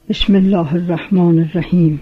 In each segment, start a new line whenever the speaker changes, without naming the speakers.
بسم الله الرحمن الرحیم.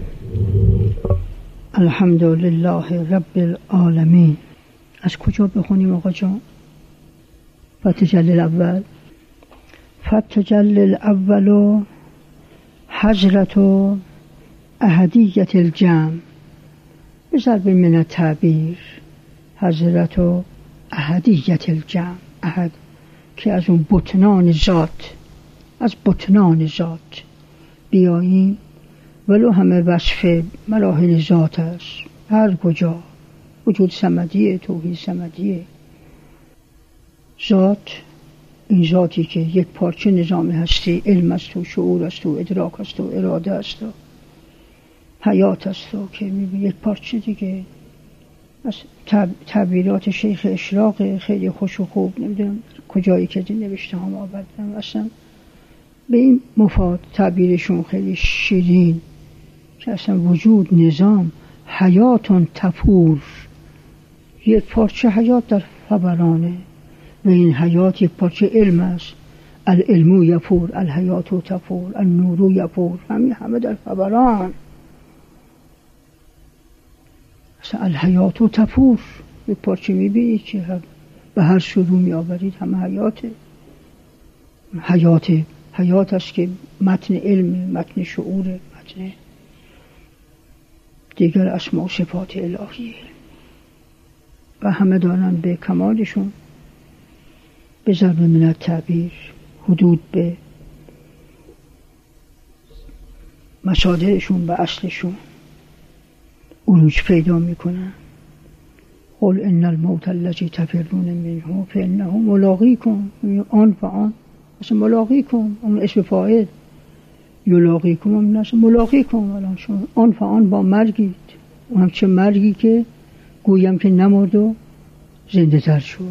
الحمد لله رب العالمین. از کجا بخونیم آقا جان؟ فتجلی الاول. فتجلی الاول حضرت احدیت الجمع بضرب من التعبیر. حضرت احدیت الجمع، احد که از اون بطنان ذات، از بطنان ذات بیاییم، ولو همه وصف مراحل ذات است. هر کجا وجود صمدیه، توحید صمدیه. ذات، این ذاتی که یک پارچه نظام هستی، علم است و شعور است و ادراک است و اراده است و حیات است و که یک پارچه دیگه. از تعبیرات شیخ اشراق خیلی خوش و خوب، نمیدونم کجایی که نوشته هم آوردم، اصلا به این مفاد تعبیرشون خیلی شیرین که اصلا وجود نظام حیاتون تفور، یک پارچه حیات در فورانه و این حیات یک پارچه علم است. العلم یفور، الحیات تفور، النور یفور، همه در فوران. اصلا الحیات تفور، یک پارچه میبینید که به هر سو رو میآورید همه حیات است که متن علم، متن شعور، متن دیگر اسماء و صفات الهیه و همه دارن به کمالشون به ضرب من التعبیر حدود به مصادرشون و اصلشون عروج پیدا میکنن. قل ان الموت الذی تفرون منه فانه ملاقیکم. آن و آن اصلا ملاقیکم، اون اسم فاعل، یلاقیکم اون اصلا ملاقیکم. الان شما آن و آن با مرگید. اونم چه مرگی که گویم که نمرد و زنده تر شد.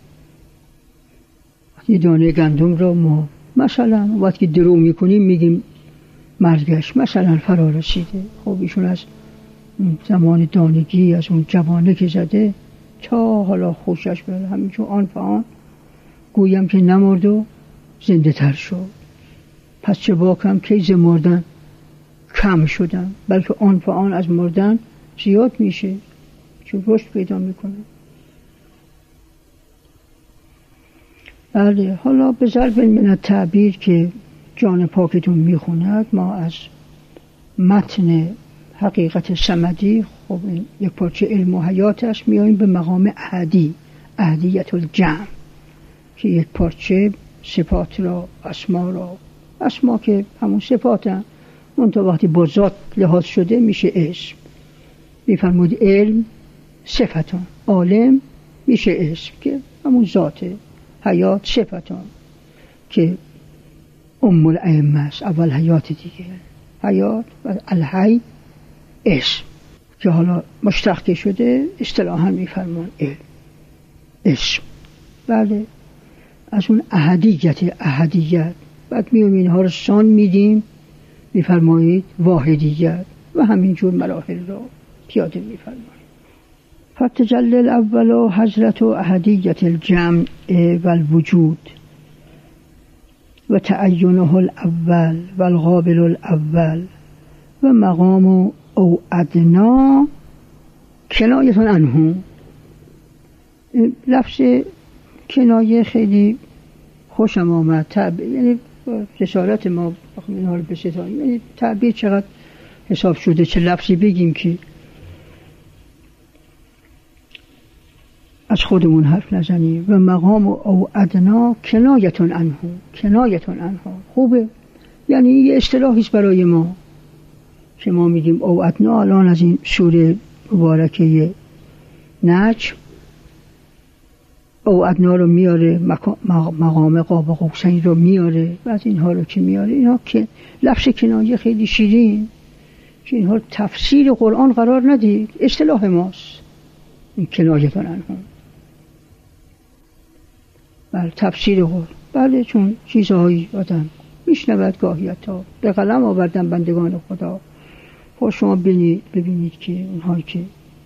یه دانه گندم را ما مثلا وقتی درو میکنیم میگیم مرگش مثلا فرا رسیده. خب ایشون از زمان دانگی، از اون جوانه که زده تا حالا خوشش بره، همینجور آن و آن گویم که نمرد و زنده تر شد. پس چه باکم که ز مردن کم شدن، بلکه آن و آن از مردن زیاد میشه، چون رشد پیدا میکنه. بله، حالا به ضرب من التعبیر که جان پاکتون میخوند، ما از متن حقیقت صمدی، خب این یک پارچه علم و حیات است، میاییم به مقام احدی، احدیت الجمع، که یک پارچه صفات را، اسما که همون صفات هم اون تا وقتی با ذات لحاظ شده میشه اسم. میفرمود علم صفتان، عالم میشه اسم که همون ذاته. حیات صفتان که ام الائمه است، اول حیات دیگه حیات، و الحی اسم که حالا مشتق شده اصطلاحا میفرمان علم اسم. بله، از اون احدیت بعد میوم اینها رو سان میدیم، میفرمایید واحدیت و همینجور مراحل رو پیاده میفرمایید. فتجلی الاول حضرت احدیت الجمع والوجود و تعینه الاول والقابل الاول و مقام او ادنا کنایتون عنه. لفظ کنایه خیلی خوشم آمد. یعنی رسالت ما اینا رو بستانیم، یعنی تعبیر چقدر حساب شده، چه لفظی بگیم که از خودمون حرف نزنیم. و مقام او ادنا کنایتون عنه خوبه، یعنی یه اصطلاحی است برای ما که ما میگیم او ادنا. الان از این سوره مبارکه نجم او ادنا رو میاره، مقام قاب قوسین رو میاره، بعد اینها رو که میاره، اینها که لفظ کنایه خیلی شیرین که اینها تفسیر قرآن قرار ندید، اصطلاح ماست این کنایتون عنه. بله، تفسیر قرآن. بله، چون چیزهایی آدم میشنود گاهی تا به قلم آوردن بندگان خدا. خب شما ببینید که اونهایی که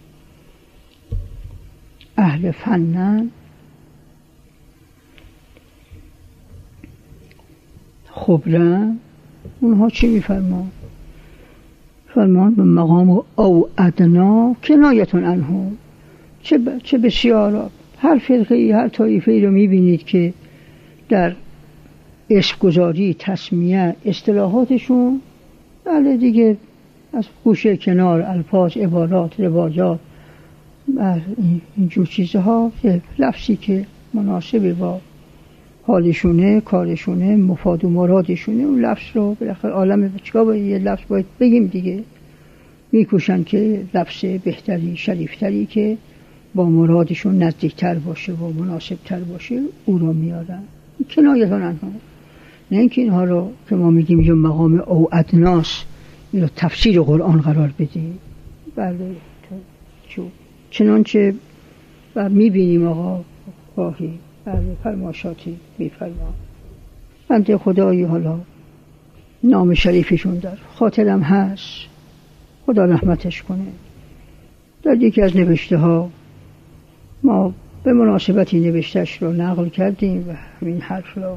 اهل فنن، خبرن، اونها چی میفرمان؟ فرمان به مقام او ادنا کنایتون عنه. چه بسیار هر فرقه‌ای هر طایفه‌ای رو میبینید که در اسم گذاری تسمیه اصطلاحاتشون بله دیگه از گوشه کنار الفاظ عبارات روایات اینجور چیزها لفظی که مناسب با حالشونه کارشونه مفاد و مرادشونه اون لفظ رو بالاخره عالم چیکار باید یه لفظ باید بگیم دیگه میکوشن که لفظ بهتری شریفتری که با مرادشون نزدیکتر باشه و مناسبتر باشه او رو میارن کنایتان عنه. نه اینکه اینها رو که ما میگیم یه مقام او ادناس این رو تفسیر قرآن قرار بدیم. بله چنانچه میبینیم آقا گاهی بله فرماشاتی میفرما بنده خدایی حالا نام شریفشون در خاطرم هست خدا رحمتش کنه در یکی از نوشته ها ما به مناسبتی نوشتهش رو نقل کردیم و همین حرف رو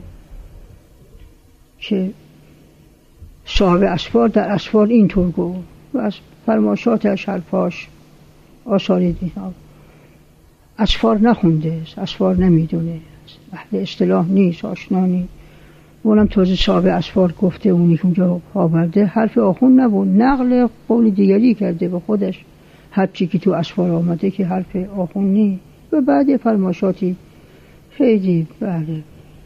که صاحب اسفار در اسفار اینطور گفت و از فرماشاتش حرفاش آثاری دیدم اسفار نخونده اسفار نمیدونه اهل اصطلاح نیست آشنا نیست اونم تازه صاحب اسفار گفته اونی که اونجا آورده حرف آخون نبود نقل قول دیگری کرده به خودش هر چی که تو اسفار آمده که حرف آخون نیست و بعد فرماشاتی خیلی بله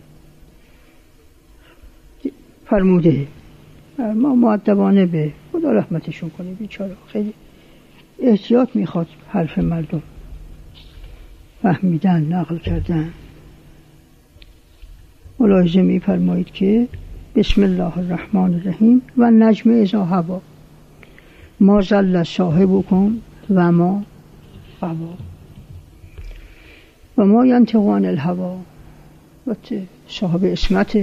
فرموده ما مؤدبانه به خدا رحمتشون کنه بیچاره خیلی احتیاط میخواد حرف مردم فهمیدن نقل کردن. ملاحظه میفرمایید که بسم الله الرحمن الرحیم و نجم اذا هوا ما ضل صاحبکم و ما غوا و ما ینطق عن الهوا و صاحب اسمت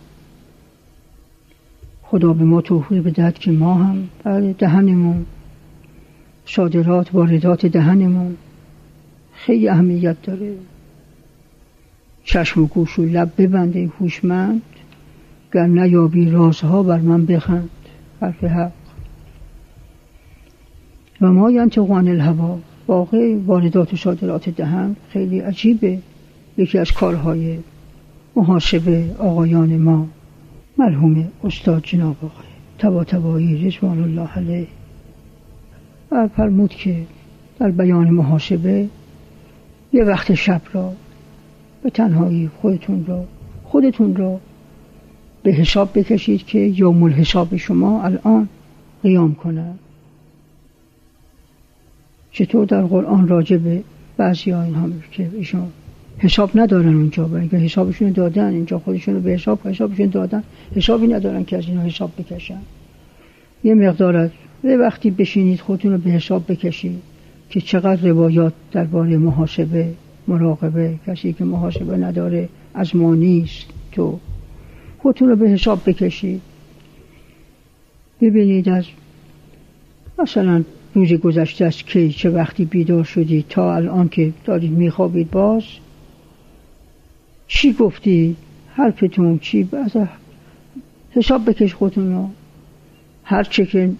خدا به ما توفیق بدهد که ما هم برای دهنمون صادرات واردات دهنمون خیلی اهمیت داره چشم و گوش و لب ببنده هوشمند گر نیابی رازها بر من بخند حرف حق و ما ینطق عن الهوا واقع واردات و صادرات دهن خیلی عجیبه یکی از کارهای محاسبه آقایان ما مرحوم استاد جناب آقای طباطبایی رضوان الله علیه فرمود که در بیان محاسبه یه وقت شب را به تنهایی خودتون را به حساب بکشید که یوم الحساب شما الان قیام کنه. چطور در قرآن راجع به بعضی ها این هم که ایشون حساب ندارن اونجا برای اینکه حسابشون دادن اینجا خودشون رو به حسابشون دادن حسابی ندارن که از اینا حساب بکشن. یه مقدار از وقتی بشینید خودتون رو به حساب بکشید که چقدر روایات درباره محاسبه مراقبه کسی که محاسبه نداره از ما نیست تو خودتون رو به حساب بکشید ببینید از مثلا روز گذشته از کی چه وقتی بیدار شدید تا الان که دارید میخوابید باز چی گفتید حرفتون چی از حساب بکش خودتون رو هر چه که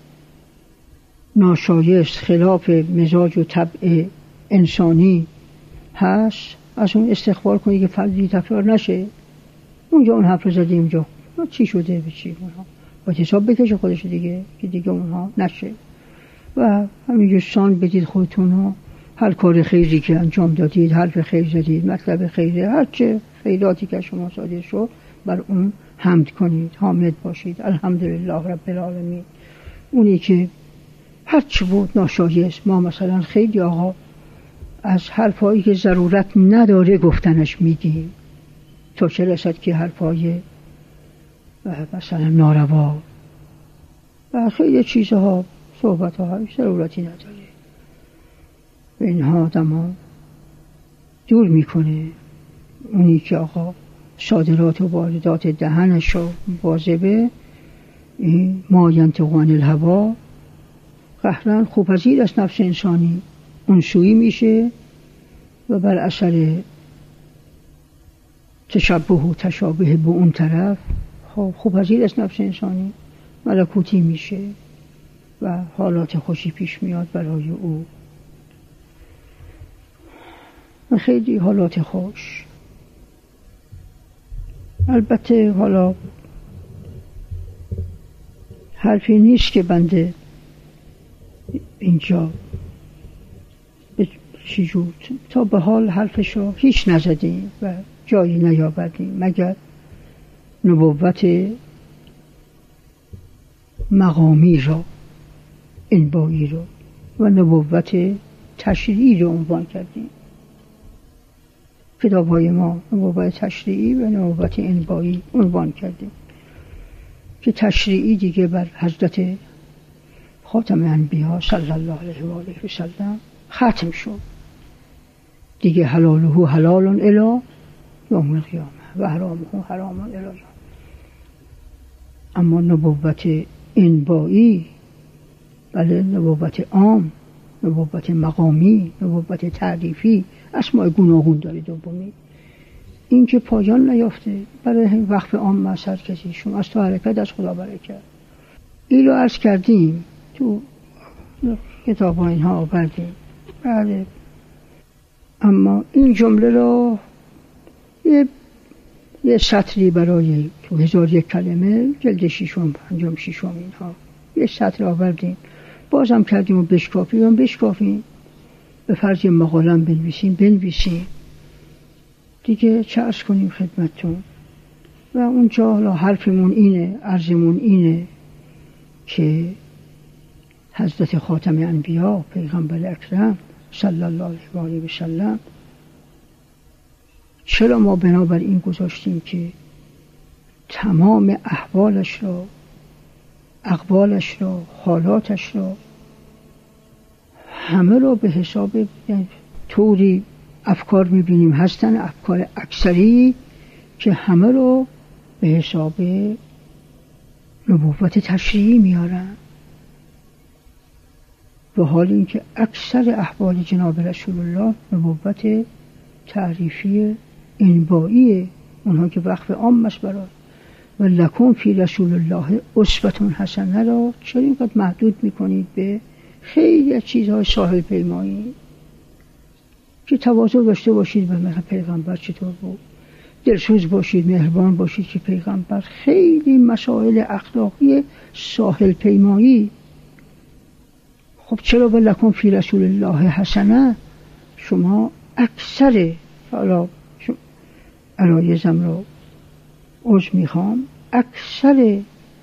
ناشایست خلاف مزاج و طبع انسانی هست از اون استغفار کنید که فردی تکرار نشه اونجا اون حرف رو زدی اونجا چی شده به چی اونها باید حساب بکشه خودش دیگه که دیگه اونها نشه و همینجور سان بدید خودتون رو هر کار خیری که انجام دادید حرف خیر زدید مطلب خیره هر چه خیراتی که شما صادر شد بر اون حمد کنید حامد باشید الحمدلله رب العالمین اونی که هر چی بود ناشایست ما مثلا خیلی آقا از حرفایی که ضرورت نداره گفتنش میگیم تا چه رسد که حرفای مثلا ناروا و خیلی چیزها صحبت ها ضرورتی نداره و اینها آدم دور میکنه اونی که آقا صادرات و واردات دهنش رو واظبه این ما ینطق عن الهوا قهرن خوپذیر از نفس انسانی اون سویی میشه و بر اثر تشبه و تشابه به اون طرف خب خوپذیر است نفس انسانی، ملکوتی میشه و حالات خوشی پیش میاد برای او، خیلی حالات خوش. البته حالا حرفی نیست که بنده اینجا چجور تا به حال حرفشو هیچ نزدیم و جایی نیاوردیم مگر نبوت مقامی را، انبایی را و نبوت تشریعی را عنوان کردیم. کتاب‌های ما نبوت تشریعی و نبوت انبایی عنوان کردیم که تشریعی دیگه بر حضرت خاتم انبیا صلی الله علیه و آله و سلم ختم شد دیگه، حلاله حلال الی یوم القیامه و حرامه حرام الی یوم. اما نبوت انبایی، بله، نبوت عام، نبوت مقامی، نبوت تعریفی، اسماء گوناگون داره. دومی این که پایان نیافته، برای وقف عام مسئله کسی شما از تو حرکت از خدا برکت. این رو عرض کردیم تو کتاب ها اینها آوردیم. بله، اما این جمله را یه سطری برای تو 1001 کلمه جلد 6 پنجم 6 اینها یه سطر آوردیم، بازم کردیم و بشکافیم به فرض مقالم بنویسیم دیگه، چه عرض کنیم خدمتتون. و اونجا حالا حرفمون اینه، عرضمون اینه که حضرت خاتم انبیا پیغمبر اکرم صلی الله علیه و آله و سلم، چرا ما بنابر این گذاشتیم که تمام احوالش را، اقوالش را، حالاتش را، همه را به حساب طوری افکار میبینیم هستن، افکار اکثری که همه را به حساب نبوت تشریعی میارن، و حال اینکه اکثر احوال جناب رسول الله نبوت تعریفی انبایی، اونها که وقف عام است برای و لکم فی رسول الله اسوة حسنه را چرا اینقدر محدود میکنید به خیلی از چیزهای ساحل پیمایی که تواضع داشته باشید به مثل پیغمبر چطور بود، دلسوز باشید، مهربان باشید که پیغمبر، خیلی مسائل اخلاقی ساحل پیمایی. خب چرا به لکم فی رسول الله حسنه شما اکثر، حالا علایزم رو عذر میخوام، اکثر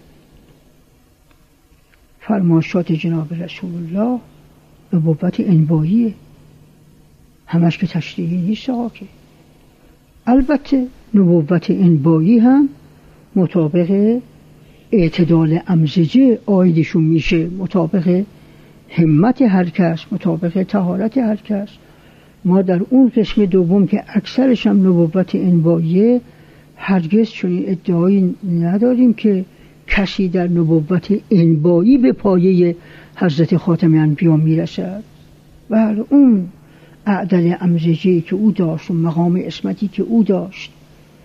فرمایشات جناب رسول الله نبوت انباییه، همش که تشریعی نیست آقا که. البته نبوت انبایی هم مطابق اعتدال امزجه آیدشون میشه، مطابق همت هر کس، مطابق طهارت هر کس. ما در اون قسم دوم که اکثرش هم نبوت انباییه هرگز چنین ادعایی نداریم که کسی در نبوت انبایی به پایه حضرت خاتم انبیا میرسد. و اون اعدل امزجی که او داشت و مقام اسمتی که او داشت.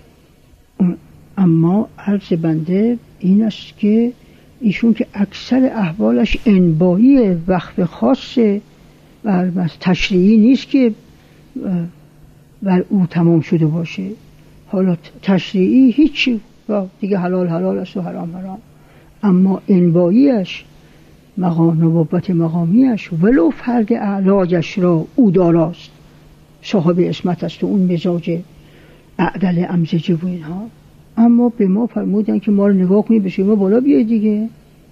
اما عرض بنده این است که ایشون که اکثر احوالش انبایی، وقف خاصه و تشریعی نیست که بر او تمام شده باشه. حالا تشریعی هیچی دیگه، حلال حلال است و حرام حرام، اما انباییش، نبوت مقامیش، ولو فرد اعلاجش را او داراست، صاحب اسمت است و اون مزاج اعدل امزجه و اینها. اما به ما فرمودن که ما رو نگاه کنید به شما بالا بیاید دیگه.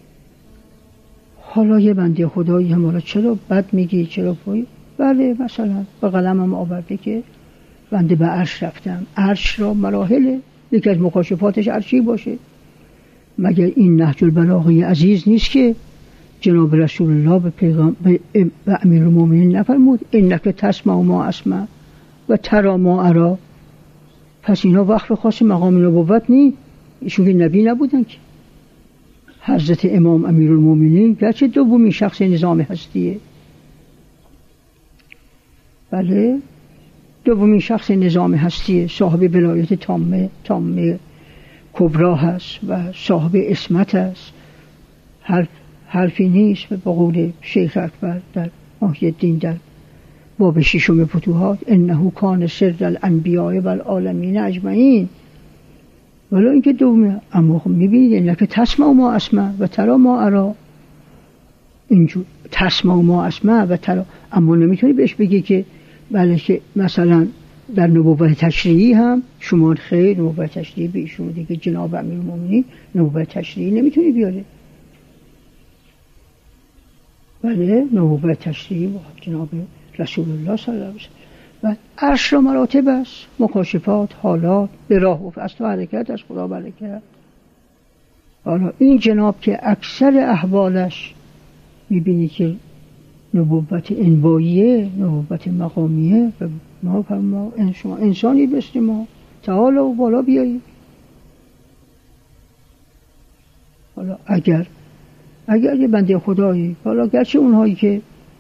حالا یه بنده خدایی هم حالا چرا بد میگی، چرا پای؟ بله، مثلا با قلمم آورده که بنده به عرش رفتم. عرش را مراحله، یکی از مکاشفاتش عرشی باشه. مگر این نهج البلاغه عزیز نیست که جناب رسول الله به امیرالمومنین نفرمود انک تسمع ما اسمع و ترى ما ارى؟ پس اینا وقف خاص مقام نبوت نی، ایشون که نبی نبودن که. حضرت امام امیرالمومنین گرچه دومین شخص نظام هستیه، بله، دومین شخص نظام هستیه، صاحب ولایت تامه کبرا هست و صاحب عصمت است، حرفی نیست. به قول شیخ اکبر در محی الدین در باب 6 فتوحات، انه کان سر الانبیاء و العالمین اجمعین. ولی اینکه دومه، اما خب میبینید انک تسمع ما اسمع و ترا ما ارا، اینجور تسمع ما اسمع و ترا. اما نمیتونی بهش بگی که بله که مثلا در نبوت تشریعی هم شما خیر نبوت تشریعی به ایشون دیگه جناب امیرالمومنین نبوت تشریعی نمیتونی بیاره. بله نبوت تشریعی با جناب رسول الله صلی الله علیه و و عرش را مراتب است، مکاشفات، حالات، به راه و از تو حرکت از خدا برکت. حالا این جناب که اکثر احوالش میبینی که نبوت انباییه، نبوت مقامیه، و ما فرما شما انسانی بسته ما تعالی و بالا بیایید. حالا اگر یه بنده خدایی، حالا گرچه اونهایی که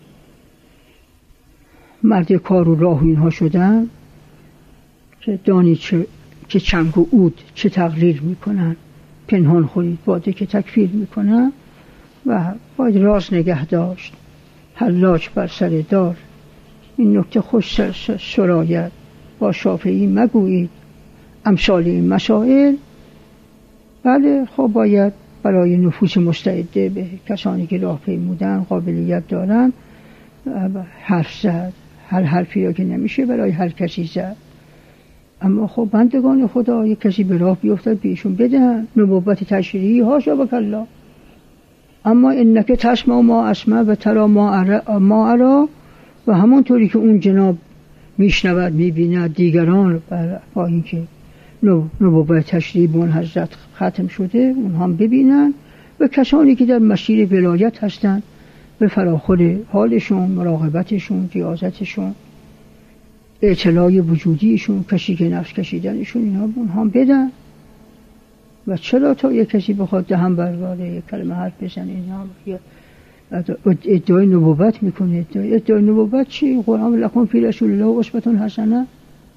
مرد کار و راه اینها شدن که دانی چه چنگ و عود چه تقریر میکنن، پنهان خورید باده که تکفیر میکنن و باید راز نگه داشت، حلاج بر سر دار. این نکته خوش سراید با شافعی مگویید امثال این مسائل. بله خب باید برای نفوس مستعده به کسانی که راه پیمودن قابلیت دارن حرف زد، هر حرفی را که نمیشه برای هر کسی زد. اما خب بندگان خدا یک کسی به راه بیفتد بهشون بدن نبوت تشریعی هاشا بکلا. اما انک تسمع ما اسمع و ترا ما ارا، و همونطوری که اون جناب میشنود میبیند دیگران با اینکه نبوت تشریعی به اون حضرت ختم شده اون هم ببینن، و کسانی که در مسیر ولایت هستند به فراخور حالشون، مراقبتشون، ریاضتشون، اطلاع وجودیشون، کشی که نفس کشیدنشون، اینا اون هم بدن. و چرا تا یک کسی بخواد دهن برگاره یک کلمه حرف بزنه اینا ادعای نبوت میکنه. ادعای نبوت چی؟ قرآن لکم فی رسول الله اسوة حسنه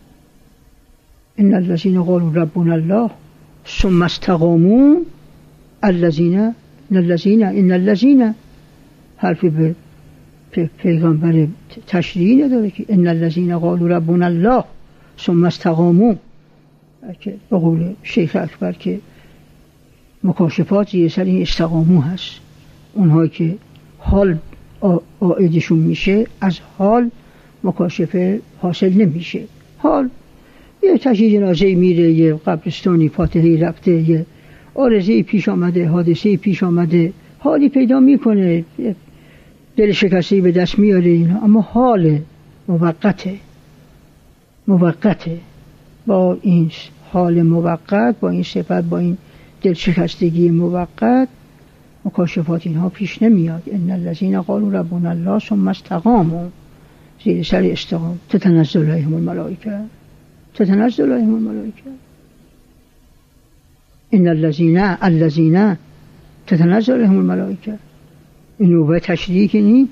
ان الذين قالوا ربنا الله ثم استقاموا ان الذين حرفی به پیغمبر تشریعی نداره که ان الذين قالوا ربنا الله ثم استقاموا، که به قول شیخ اکبر که مکاشفات زیر سر این استقامو هست. اونهایی که حال آیدشون میشه از حال مکاشفه حاصل نمیشه. حال یه تشییع جنازه میره، یه قبرستانی فاتحه رفته، یه آرزه پیش آمده، حادثه پیش آمده، حالی پیدا میکنه، دل شکسته به دست میاره اینا. اما حال موقته با این حال موقت، با این صفت، با این دل شکستگی موقت مکاشفات اینها پیش نمیاد. ان الذين قالوا ربنا الله ثم استقاموا، زیر سر استقام تتنزل علیهم الملائکه ان الذين تتنزل علیهم الملائکه. این نوبه تشریعی که نی.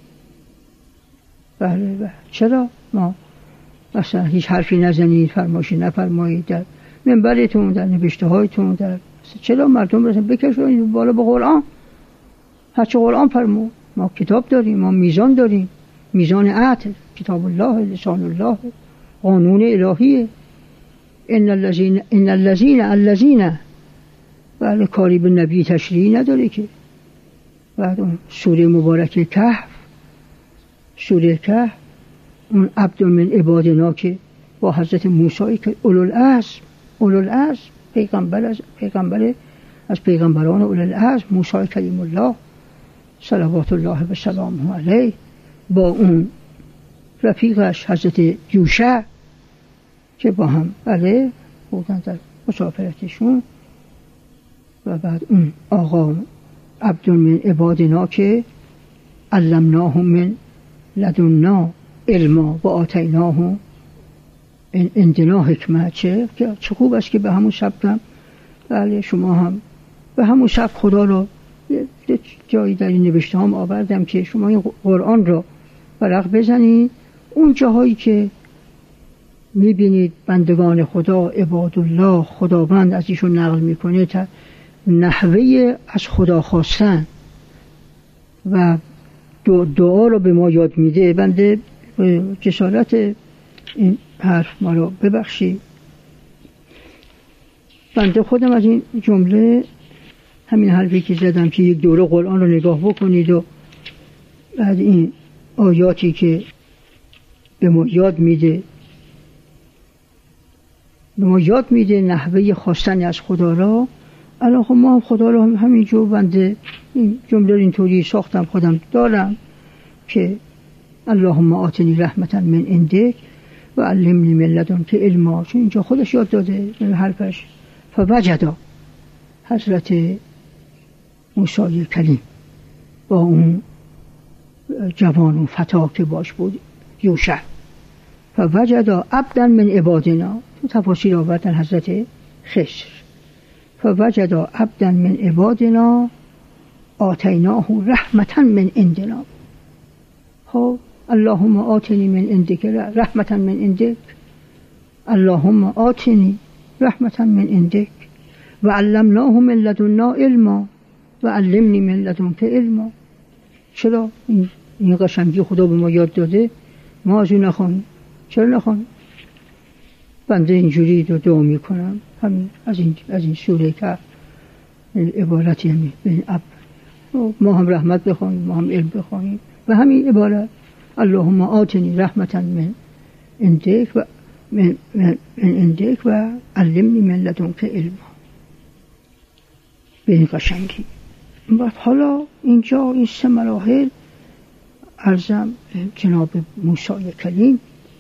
بله چرا ما مثلا هیچ حرفی نزنید، فرمایشی نفرمایید در منبرتون، در نوشته هایتون، در چرا مردم رو بکشونید بالا به قرآن؟ هرچه قرآن فرمود. ما کتاب داریم، ما میزان داریم، میزان عدل، کتاب الله، لسان الله، قانون الهیه. ان الذين بله کاری به نبی تشریعی نداره که. بعد اون سوره مبارکه کهف، اون عبد من عبادنا که با حضرت موسی که اولوالعزم پیغمبر از پیغمبران اولوالعزم موسی کلیم الله صلوات الله و سلامه علیه، با اون رفیقش حضرت یوشع که با هم بله بودن در مسافرتشون. و بعد اون آقا عبد من عبادنا که علمناه من لدنا علما و آتیناه عندنا حکمت. چه خوب است که به همون سبک بله شما هم به همون سبک خدا را جایی در این نوشته هم آوردم که شما این قرآن را ورق بزنید. اون جاهایی که میبینید بندگان خدا، عباد الله، خداوند از ایشون نقل میکنه تا نحوه از خدا خواستن و دعا رو به ما یاد میده. بنده جسارت این حرف ما رو ببخشید. بنده خودم از این جمله، همین حرفی که زدم که یک دوره قرآن رو نگاه بکنید و بعد این آیاتی که به ما یاد میده نحوه خواستن از خدا را. الان خب ما هم خدا را همینجور، بنده این جمله اینطوری ساختم خودم دارم که اللهم آتنی رحمتا من عندک و علمنی من لدنک علما، چون اینجا خودش یاد داده این حرفش. فوجدا حضرت موسی کلیم با اون جوان و فتا که باش بود یوشع، فوجدا عبدا من عبادنا، تو تفاسیر آوردن حضرت خضر، فوجدا عبدا من عبادنا آتیناه رحمتا من عندنا. خب اللهم آتنی من عندک رحمتا من عندک، اللهم آتنی رحمتا من عندک و علمناه من لدنا علما و علمنی من لدنک علما. چرا این قشنگی خدا به ما یاد داده، ما از اون نخوانیم؟ چرا نخوانیم؟ بنده اینجوری دعا میکنم، همین از این سوره که عبارتی همی به این ما هم رحمت بخوانیم، ما هم علم بخوانیم و همین عبارت اللهم آتنی رحمتا من عندک و من عندک و علمنی من لدنک علما، به این قشنگی. و حالا اینجا این 3 مراحل عرضم جناب موسی کلیم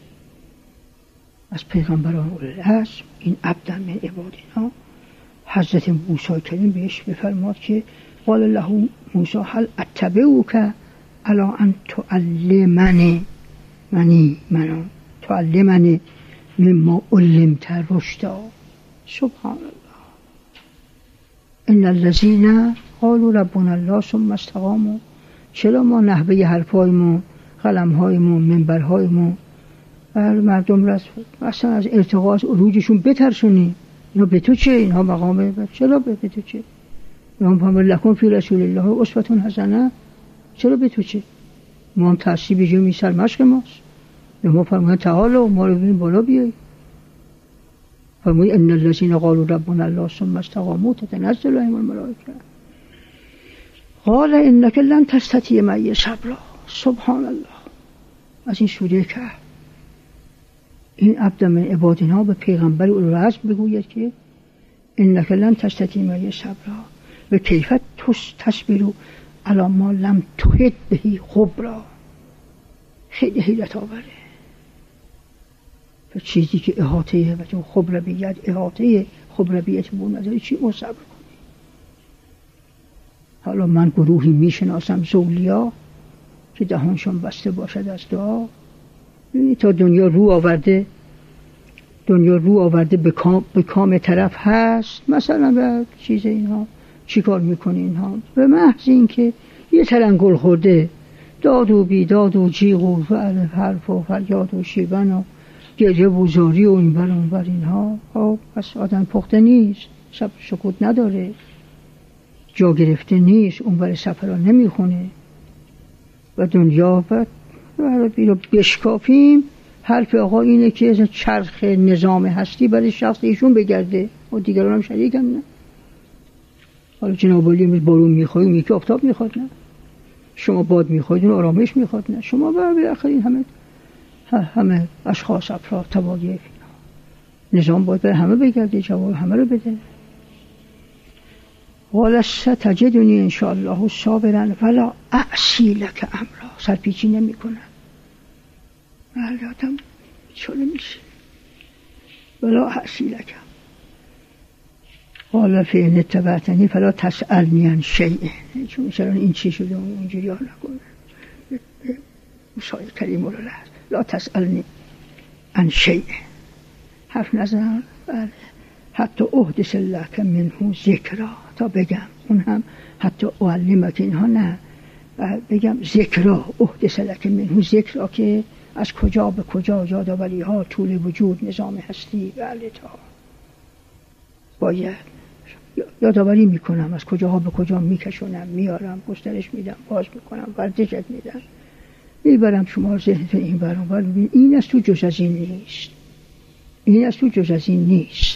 از پیغمبران اولوالعزم، این عبدا من عبادنا، حضرت موسی کلیم بهش بفرماد که قال له موسی هل اتبعک علی ان تعلمنی تعلمنی مما علمت رشدا. سبحان الله. ان الذين قالوا ربنا الله ثم استقاموا. چرا ما نحوه حرفایمون، قلمهایمون، منبرهایمون مردم را اصلا از ارتقا از عروجشون بترسونی؟ اینا به تو چه؟ اینها مقام چرا به تو چه؟ ما هم لکن فی رسول الله اسوه حسنه، چرا به تو چه؟ ما هم تحصیب جو میسر مشق ماست. به ما فرمودن تعالوا، ما رو ببین بالا بیایی. فرمود ان الذين قالوا ربنا الله ثم استقاموا تتنزل عليهم الملائکه قال انك لن تستطيع معي صبرا. سبحان الله. از این سوره که این عبد من عبادنا به پیغمبر اولوالعزم بگوید که انك لن تستطيع معي صبرا و کیف تصبر علی ما لم تحط به خبرا. خیلی حیرت آوره. چیزی که احاطه و چون خبربیت احاطه خبربیت بود نداری چی اون صبر کنی؟ حالا من گروهی میشناسم زولیا که دهانشان بسته باشد از دعا. ببینید تا دنیا رو آورده به کام طرف هست، مثلا به چیز اینها چی کار میکنه؟ اینها به محض این که یه تلنگل خورده، داد و بیداد و جیغ و حرف و فریاد و شیون و گریه و زاری و این بر اون بر اینها، پس آدم پخته نیست، سکوت نداره، جا گرفته نیست، اون بر سفرها نمیخونه و دنیا رو بشکافیم. حرف آقا اینه که چرخ نظام هستی برای شخص ایشون بگرده و دیگران هم شریک هم نه. حالا جناب علی بارون میخواهیم، یکی آفتاب میخواد، نه شما باد میخواهید، اون آرامش میخواد، نه شما بالاخره این همه اشخاص افراد توایف نظام باید برای همه بگرده، جواب همه رو بده. قال ستجدنی ان شاء الله صابرا ولا اعصی لک امرا. سرپیچی نمیکنم، آدم چاله میشه. ولا اعصی لک. قال فإن اتبعتنی فلا تسألنی عن شیء. چون مثلا این چی شده اونجوری ها نکنه. موسی کلیم الله لا تسألنی عن شیء، حرف نزن. حتی احدث لک منه ذکرا، تا بگم اون هم حتی اعلمک اینها نه، بگم ذکرا، احدث لک منه ذکرا، که از کجا به کجا یادآوری ها، طول وجود، نظام هستی، بله تا باید یادآوری میکنم، از کجاها به کجا میکشونم، میارم، گسترش میدم، باز میکنم، ورزشت میدم، میبرم شما ذهنتون این برام، ولی این از تو جز از این نیست، این از تو جز از این نیست.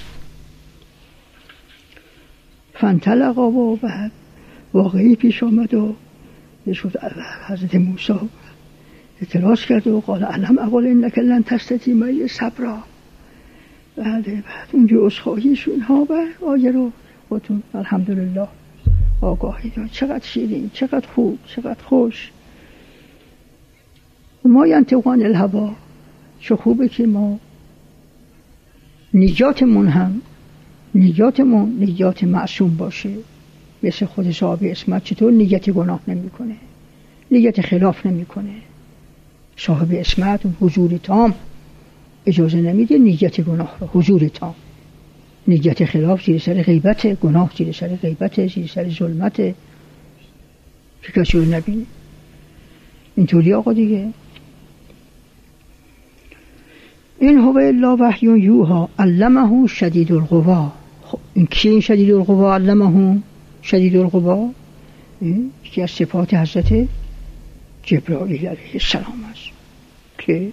فانطلقا و بعد واقعی پیش آمد و حضرت موسی اعتراض کرد و قال علم اقول انک لن تستطیع معی صبرا. بعد اونجا عذرخواهیشون ها و آیه رو خودتون الحمدلله آگاهی دارید. چقدر شیرین، چقدر خوب، چقدر خوش. ما ینطقان الهوا، چه خوبه که ما نیاتمون هم نیات معصوم باشه، مثل خود صاحب اسمت چطور نیت گناه نمیکنه، نیت خلاف نمیکنه. صاحب اسمت حضور تام اجازه نمیده نیت گناه رو، حضور تام. نیت خلاف زیر سر غیبت، گناه زیر سر غیبت، زیر سر ظلمت که کسی رو نبینه. اینطوری آقا دیگه. این هو الا وحی یوحی علمه شدید القوا. خب این کی این شدید القوا؟ علمه شدید القوا یکی از صفات حضرت جبرائیل علیه السلام است که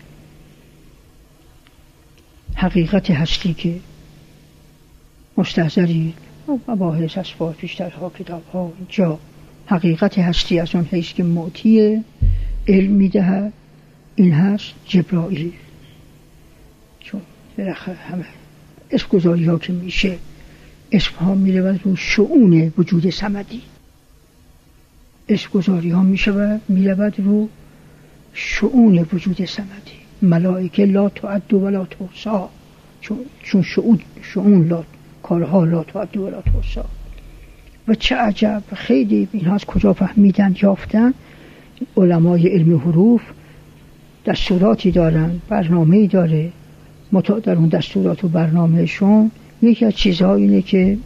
حقیقت هستی که مستحضری مباحث اسباب پیشترها کتابها اینجا حقیقت هستی از اون حیث که معطی علم میدهد این هست جبرائیل. چون بالاخره همه اسم گذاری ها که میشه اسم ها میرود رو شؤون وجود صمدی، اسم گذاری ها میرود رو شؤون وجود صمدی. ملائکه لا تعد ولا تحصی، چون شؤون لا، کارها لا تعد ولا تحصی. و چه عجب، خیلی اینها از کجا فهمیدن یافتن؟ علمای علم حروف دستوراتی دارن، برنامه‌ای داره، در اون دستورات و برنامهشون یکی از چیزها اینه که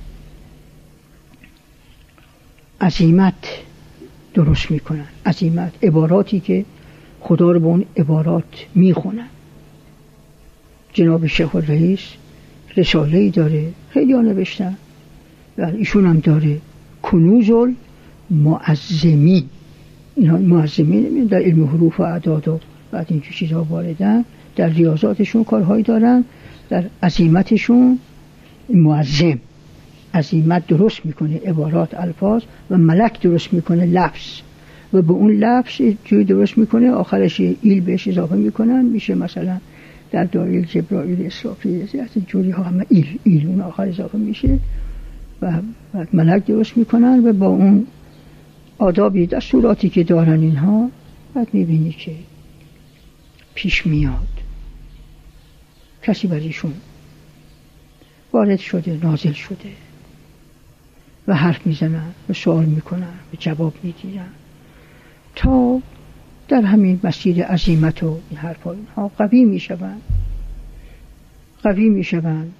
عظیمت درست میکنن، عظیمت، عباراتی که خدا رو به اون عبارات میخونن. جناب شیخ الرئیس رساله‌ای داره، خیلی ها نوشتن و ایشون هم داره، کنوز المعظمین. اینا معظمین در علم حروف و اعداد و بعد این چیزها واردن، در ریاضاتشون کارهایی دارن، در عظیمتشون معظم عظیمت درست میکنه، عبارات، الفاظ، و ملک درست میکنه لفظ، و به اون لفظ جوی درست میکنه، آخرش ایل بهش اضافه میکنن، میشه مثلا در دایره جبرائیل، اسرافیل، از جوری ها همه ایل اون آخر اضافه میشه و بعد ملک درست میکنن و با اون آدابی دستوراتی که دارن اینها بعد میبینی که پیش میاد کسی برایشون وارد شده، نازل شده و حرف میزنن و سوال میکنن و جواب میگیرن تا در همین مسیر عظیمت و این حرفا اینها قوی میشوند،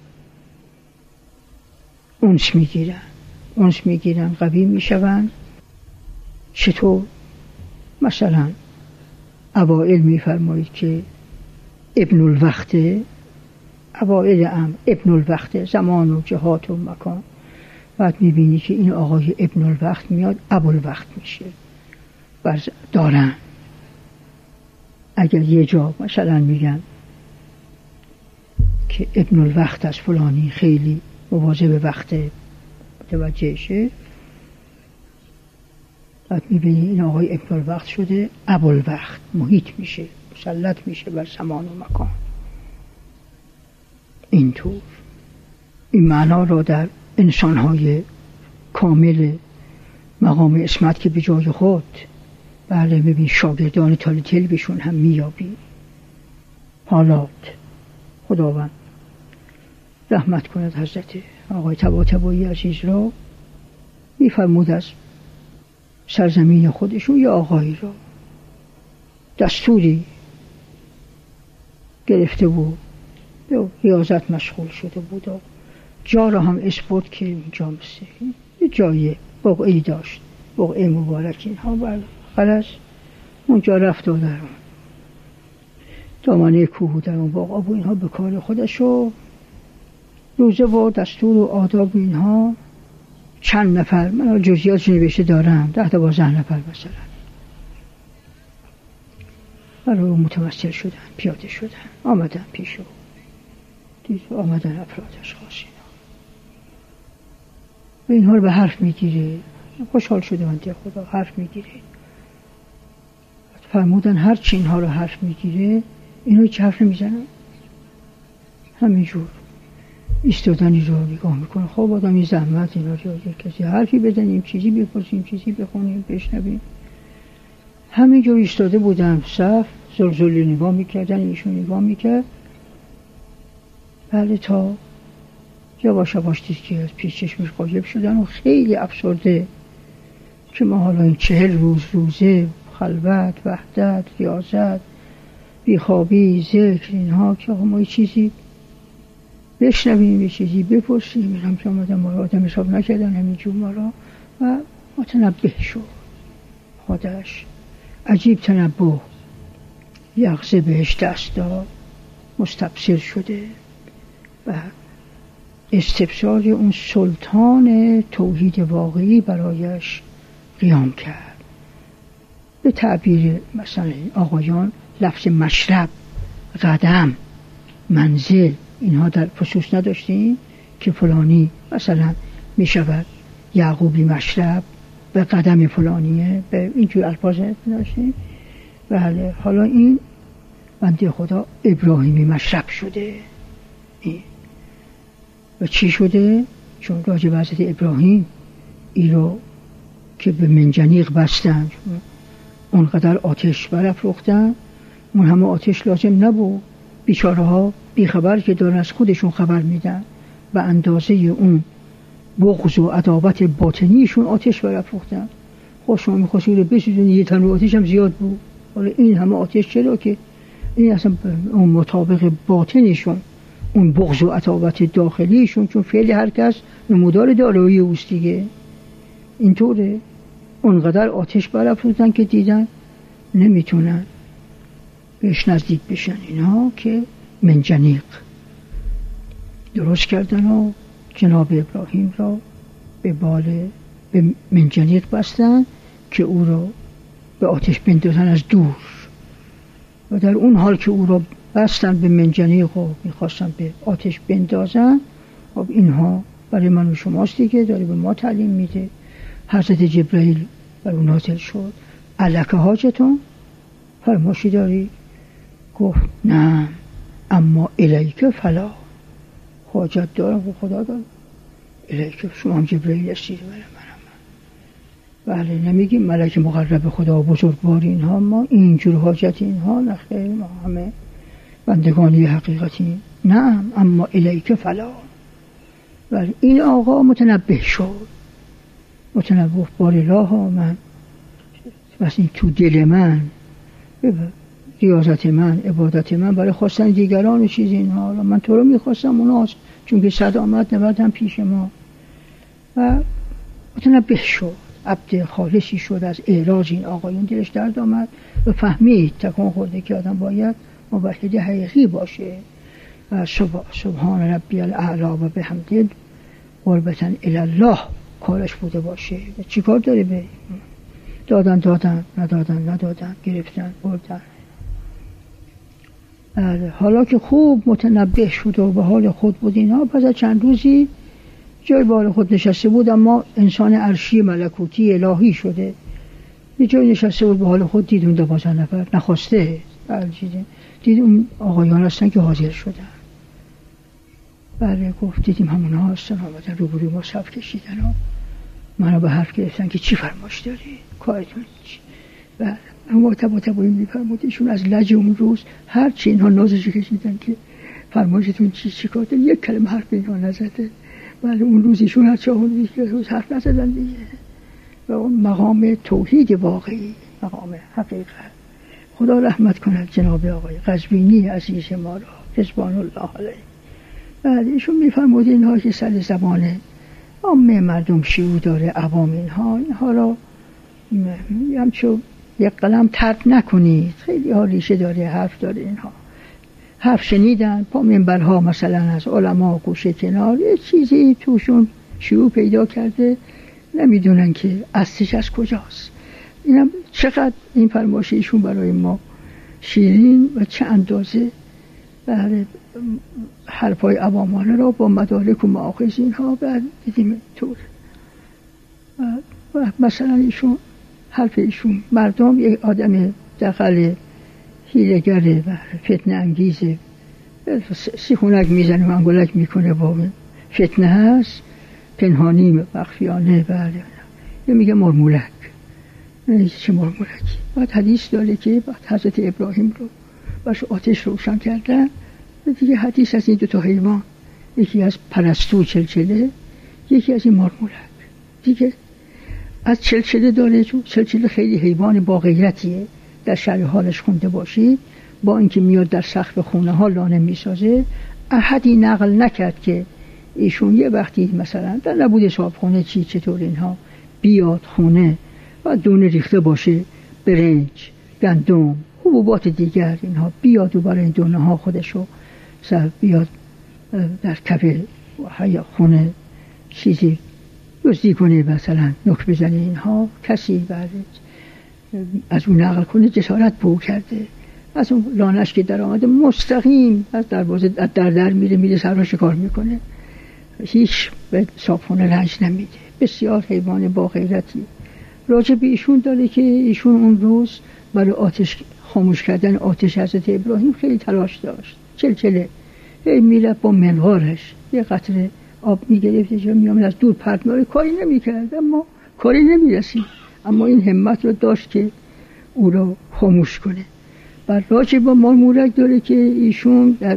اونس میگیرن، قوی میشوند. چطور؟ مثلا اوائل میفرمایید که ابن الوقت، اوائل ابن الوقت، زمان و جهات و مکان. بعد میبینی که این آقای ابن الوقت میاد ابوالوقت میشه. دارن اگر یه جا مثلا میگن که ابن الوقت از فلانی خیلی مواظب وقت متوجه شه، بعد میبینی این آقای ابن الوقت شده ابوالوقت، محیط میشه، مسلط میشه بر زمان و مکان. اینطور این معنا را در انسانهای کامل مقام عصمت که به جای خود، بله ببین شاگردان تالیتل بشون هم میابی. حالات خداوند رحمت کند حضرت آقای طباطبایی عزیز را، میفرمود از سرزمین خودشون یا آقایی را دستوری گرفته بود، به ریاضت مشغول شده بود و جا را هم اسپورت که اینجا مثل یه جای بقعی داشت، بقعه مبارک اینها، بله خلاص اونجا رفت و در دامنه کوه در اون باغ و اینها به کار خودش و روزه و دستور و آداب اینها چند نفر، من جزئیاتش نوشته دارم، 10-12 نفر مثلا برای متمثل شدن، پیاده شدن، آمدن پیش او، آمدن افرادش خاص و اینها رو به حرف میگیره. خوشحال شده بنده خدا، حرف میگیره. فرمودن هر چی اینها رو حرف میگیره، اینو هیچ حرف نمیزنن، همینجور ایستادنی رو نگاه میکنه. خب آدمی زحمت اینا رو کسی حرفی بزنیم، چیزی بپرسیم، چیزی بخونیم، بشنویم. همینجور ایستاده بودن صف، زلزلی نگاه میکردن، ایشون نگاه میکرد. بله تا یواش یواش دید که از پیش چشمش غایب شدن و خیلی افسرده که ما حالا این 40 روز روزه، خلوت، وحدت، ریاضت، بیخوابی، ذکر، اینها که ما یه چیزی بشنویم، یه چیزی بپرسیم، اینم که ما را آدم حساب نکردن همینجور ما را و متنبه شد خودش. عجیب تنبه، یغزه بهش دست داد، مستبصر شده و استبصار اون سلطان توحید واقعی برایش قیام کرد. به تعبیر مثلا آقایان لفظ مشرب، قدم، منزل اینها در فصوص نداشتیم که فلانی مثلا می شود یعقوبی مشرب به قدم فلانیه، به اینجور الفاظ داشتیم. بله حالا این بنده خدا ابراهیمی مشرب شده. این و چی شده؟ چون راجع به حضرت ابراهیم این رو که به منجنیق بستن، اونقدر آتش برافروختن، اون همه آتش لازم نبود، بیچاره ها بیخبر که دارن از خودشون خبر میدن، به اندازه اون بغض و عداوت باطنیشون آتش برافروختن. خب شما می‌خواستید رو بسوزونید، یه تن آتش هم زیاد بود. حالا این همه آتش چرا که این اصلا اون مطابق باطنشون، اون بغض و عداوت داخلیشون، چون فعل هر کس نمودار دارایی اوست دیگه، اینطوره. اونقدر آتش برافروختن که دیدن نمیتونن بهش نزدیک بشن، اینا که منجنیق درست کردن و جناب ابراهیم را به منجنیق بستن که او را به آتش بندازن از دور. و در اون حال که او را بستن به منجنیق و میخواستن به آتش بندازن، خب اینها برای من و شماست دیگه، داره به ما تعلیم میده. حضرت جبرائیل بر اون نازل شد، الک حاجتون، فرماشی داری؟ گفت نه اما الیک فلا، حاجت دارم و خدا دارم. الیک شما هم جبرائیل هستید، بله نمیگیم ملک مقرب خدا و بزرگوار اینها، ما اینجور حاجت اینها نخیر، ما همه بندگانی حقیقتی. نه اما الیک فلا. بله این آقا متنبه شد، متنبه بار الله ها، من بس این تو دل من، ریاضت من، عبادت من برای خواستن دیگران و چیز اینها، من تو رو میخواستم اوناست، چون که صد آمد نبردم پیش ما. و متنبه شد، عبد خالصی شد از اعراض این آقایون، دلش درد آمد و فهمید تکان خورده که آدم باید موحد حقیقی باشه و سبحان ربی الاعلی و بحمده قربتن الله کارش بوده باشه. و چی کار داره؟ به دادن ندادن، گرفتن بردن. حالا که خوب متنبه شد و به حال خود بود اینها، پس از چند روزی جای به حال خود نشسته بود، اما انسان عرشی ملکوتی الهی شده، یه جای نشسته بود به حال خود، دید اون 12 نفر نخواسته دید اون آقایان هستن که حاضر شدن. بله گفت دیدیم همون ها هستن، آمدن روبروی ما صف کشیدن و منو به حرف گرفتن که چی فرماش داری؟ کارتون چی؟ بله اما تبایی میفرمود ایشون از لج اون روز هر چی اینها نازشو کشیدن که فرماشتون چی کار داری، یک کلمه حرف اینها نزده. بله اون روز ایشون هر چه روز حرف نزدن دیگه. و اون مقام توحید واقعی، مقام حقیقت. خدا رحمت کند جناب آقای قزوینی عزیز ما را، رضوان الله علیه. بله ایشون میفرمود اینها که سر زبانه عامه مردم شیوع داره، عوام اینها را همچون یک قلم ترک نکنید، خیلی ها ریشه داره، حرف داره اینها. حرف شنیدن با منبرها مثلا از علما گوشه کنار یه چیزی توشون شیوع پیدا کرده، نمیدونن که اصلش از کجاست. اینم چقدر این فرمایش ایشون برای ما شیرین و چه اندازه برای حرفای عوامانه را با مدارک و مآخذ اینها بعد دیدیم طور. و مثلا ایشون حرف ایشون مردم یک آدم دقل حیله‌گر و فتنه انگیزه، سیخونک میزنه و انگولک میکنه با فتنه هست پنهانی مخفیانه. بله یا میگه مرمولک. چه مرمولکی؟ بعد حدیث داره که بعد حضرت ابراهیم رو باش آتش روشن کردن، دیگه حدیث از این دوتا حیوان، یکی از پرستو چلچله، یکی از این مرمولک. دیگه از چلچله داره، چون چلچله خیلی حیوان با غیرتیه، در شرح حالش خونده باشی، با اینکه میاد در سقف خونه ها لانه میسازه. احدی نقل نکرد که ایشون یه وقتی مثلا در نبود صاحبخونه چطور اینها بیاد خونه و دونه ریخته باشه برنج، گندم، حبوبات دیگر اینها بیاد و برای این دونه ها خودشو بیاد در کف خونه چیزی دزدی کنه، مثلا نوک بزنه. اینها کسی بعد از اون نقل کنه جسارت به او کرده. از اون لانش که در آمده مستقیم از دروازه در میره سر را شکار میکنه، هیچ به صاحبخونه رنج نمیده. بسیار حیوان با غیرتی. راجع به ایشون داره که ایشون اون روز برای آتش خاموش کردن آتش حضرت ابراهیم خیلی تلاش داشت. چلچله میره با منقارش یه قطره آب میگرفت، جا میامد از دور پرت میاره، کاری نمیکرد، اما کاری نمیرسید، اما این همت رو داشت که او رو خاموش کنه. بعد راجع با مرمولک داره که ایشون در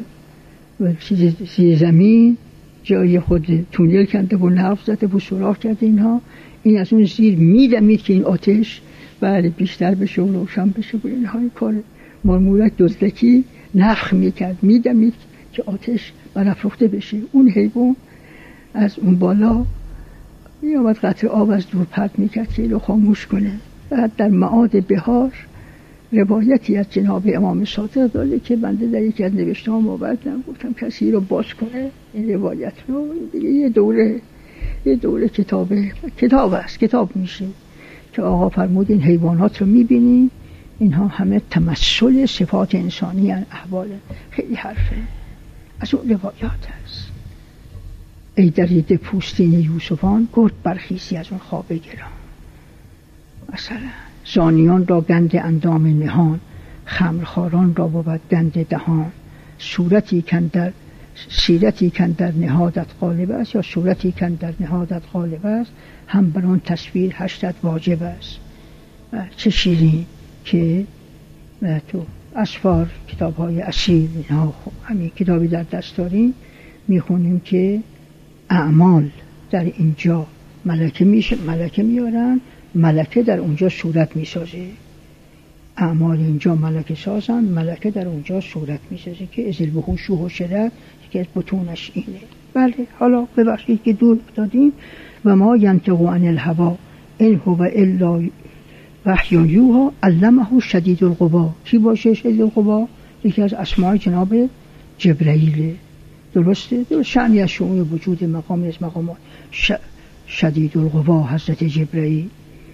زیر زمین جای خود تونل کنده و نفت زده و سوراخ کرده، اینها این از اون زیر میدمید که این آتش بیشتر بشه و روشن بشه. و اینها این کار مرمولک دزدکی نفخ میکرد، میدمید که آتش برافروخته بشه. اون حیوان از اون بالا میامد قطره آب از دور پرت میکرد که اینو خاموش کنه. بعد در معاد بهار روایتی از جناب امام صادق داره که بنده در یکی از نوشته‌هام آوردم، گفتم کسی رو باز کنه این روایت رو. دیگه یه دوره کتاب است، کتاب میشه که آقا فرمود این حیوانات رو میبینی اینها همه تمثل صفات انسانی هستند، احوال خیلی حرفه از اون روایات هست. ای درید پوستین یوسفان گرد برخیسی از اون خواب گران. مثلا زانیان را گند اندام نهان، خمرخواران را بود گند دهان. سیرتی کندر نهادت غالب است، یا صورتی کندر نهادت غالب است، هم بر آن تصویر هشتت واجب است. چه شیرین که تو اسفار کتاب‌های اصیل اینها، همین کتابی در دست داریم میخونیم که اعمال در اینجا ملکه میارن، ملکه در اونجا صورت میسازه. اعمال اینجا ملکه سازن، ملکه در اونجا صورت میسازه که ازل بهوش و حشرت که از بطونش اینه. بله حالا ببخشید که دور دادیم. و ما ینطق عن الهوا ان هو الا وحی یوحی علمه شدید القوا. کی باشه شدید القوا؟ یکی از اسماء جناب جبرئیل. درسته؟ شأنی از شؤون وجود مقام از مقامات شدید القوا حضرت جبرئیل.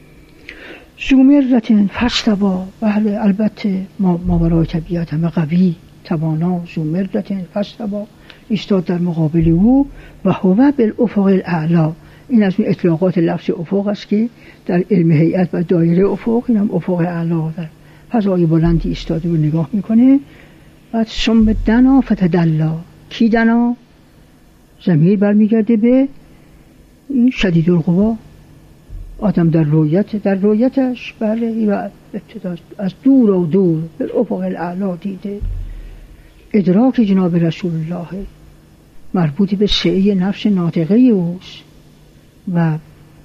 زومرتن فاستوی. بله البته ماورای طبیعت همه قوی توانا. زومرتن فاستوی ایستاد در مقابل او و هو بالافق الاعلی. این از اون اطلاقات لفظ افق است که در علم هیئت و دایره افق، این هم افق اعلی در فضای بلندی ایستاده و نگاه میکنه. بعد ثم دنا فتدلی. کی دنا؟ ضمیر برمیگرده به این شدید القوا. آدم در رویتش بله از دور و دور بالافق الاعلی دیده. ادراک جناب رسول الله مربوط به سعی نفس ناطقه اوست و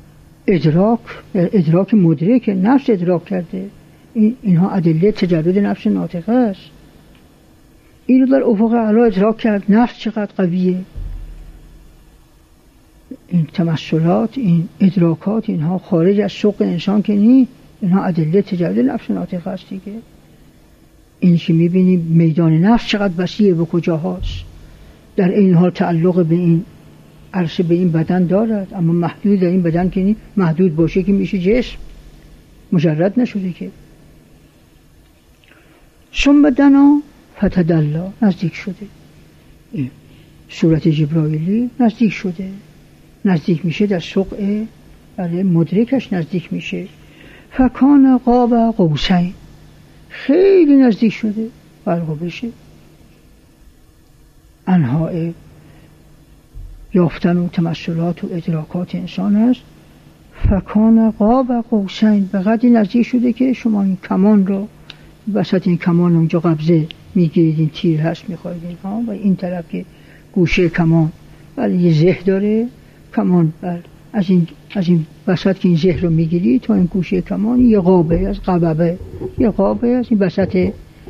ادراک مدرک نفس ادراک کرده. اینها ادله تجرد نفس ناطقه است. اینو در افق اعلی ادراک کرد. نفس چقدر قویه. این تمثلات، این ادراکات، اینها خارج از سوق انسان که نی، اینها ادله تجرد نفس ناطقه است دیگه. این که میبینیم میدان نفس چقدر وسیعه و کجاهاست، در این حال تعلق به این عرصه به این بدن دارد، اما محدود در این بدن که محدود باشه که میشه جسم، مجرد نشده که. ثم دنا فتدلی، نزدیک شده، این صورت جبرائیلی نزدیک شده، نزدیک میشه در سقع مدرکش نزدیک میشه. فکان قاب قوسین، خیلی نزدیک شده، برقا بشه انواع یافتن و تمثلات و ادراکات انسان است. فکان قاب قوسین، به قدری نزدیک شده که شما این کمان رو وسط این کمان اونجا قبضه میگیرید، این تیر هست میخواید اینها، و این طرف که گوشه کمان ولی یه زه داره کمان، از این وسط که این زه رو میگیرید تا این گوشه کمان یه قابه از قببه، یه قابه از این وسط،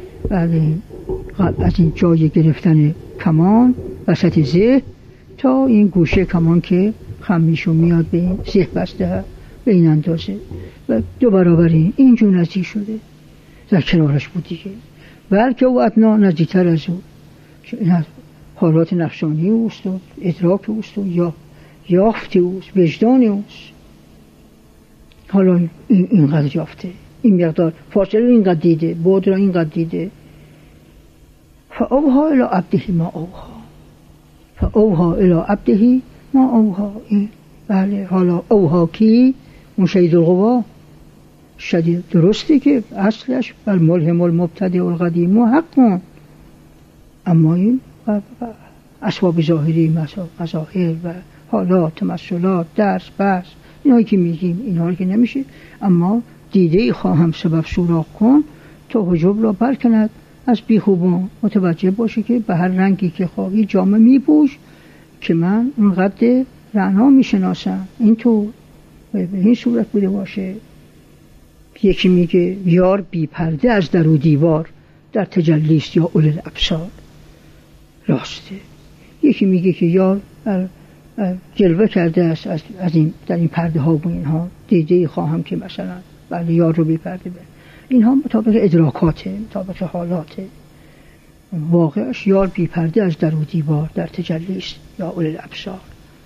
از این جای گرفتن کمان وسط زه تا این گوشه کمان که خمیشو میاد به این زه بسته به این اندازه و دو برابر اینجور نزدیک شده، در کنارش بود دیگه. بلکه او ادنا، نزدیکتر از او، این حالات نفسانی اوست و ادراک اوست و یا یافت اوست، وجدان اوست. حالا اینقدر یافته، این مقدار فاصله اینقدر دیده، بعد را اینقدر دیده. فاوها الی عبده ما اوها، فاوها الی عبده ما اوها. این بله، حالا اوها کی؟ اون شدید القوا، شدید درسته که اصلش بل ملهم المبتدع القدیم و حق، اما این اسباب ظاهری، مظاهر و حالات، تمثلات، درس، بحث، اینهایی که میگیم اینها که نمیشه. اما دیده خواهم سبب سوراخ کن تا حجاب را برکند از بیخوبان، متوجه باشه که به هر رنگی که خواهی جامه میپوش که من اون قد رعنا میشناسم، این تو به این صورت بوده باشه. یکی میگه یار بی پرده از در و دیوار در تجلیست یا اول الابصار، راسته. یکی میگه که یار جلوه کرده است از این در این پرده ها و اینها، دیده خواهم که مثلا بله یار رو بی پرده به اینها مطابق ادراکاته، مطابق حالاته. واقعش یار بی پرده از در و دیوار در تجلیست یا اول الابصار.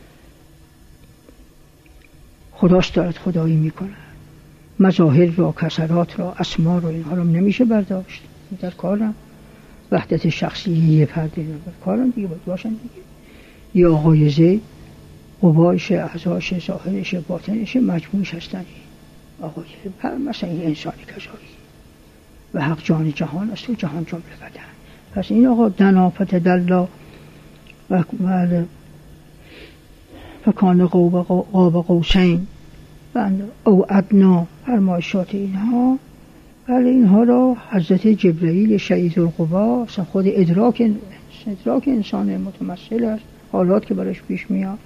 خداست دارد خدایی میکنه، مظاهر را، کسرات را، اسما را، اینها را نمیشه برداشت. در کارم وحدت شخصی یه پرده در کارم دیگه باید باشن دیگه. یا آقای زید قوایش، اعضاش، ظاهرش، باطنش، مجموعش هستن. آقای مثلا این انسانی کجایی و حق جان جهان است و جهان جمله بدن. پس این آقا دنا فتدلی و فکان قاب قوسین او ادنا، فرمایشات اینها ولی اینها را حضرت جبرئیل شدید القوا، اصلا خود ادراک انسان متمثل است، حالات که براش پیش میاد.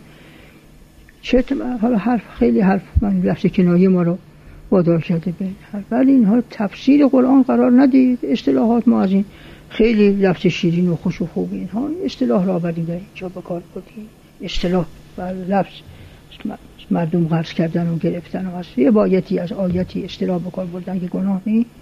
حالا خیلی حرف من لفظ کنایه ما رو وادار کرده به حرف، ولی اینها تفسیر قرآن قرار ندید. اصطلاحات ما از این خیلی لفظ شیرین و خوش و خوب، اینها اصطلاح را آوردیم در اینجا به کار بردیم. اصطلاح و لفظ مردم غرض کردن و گرفتن و از یه بایتی از آیتی اصطلاح به کار بردن که گناه نیست.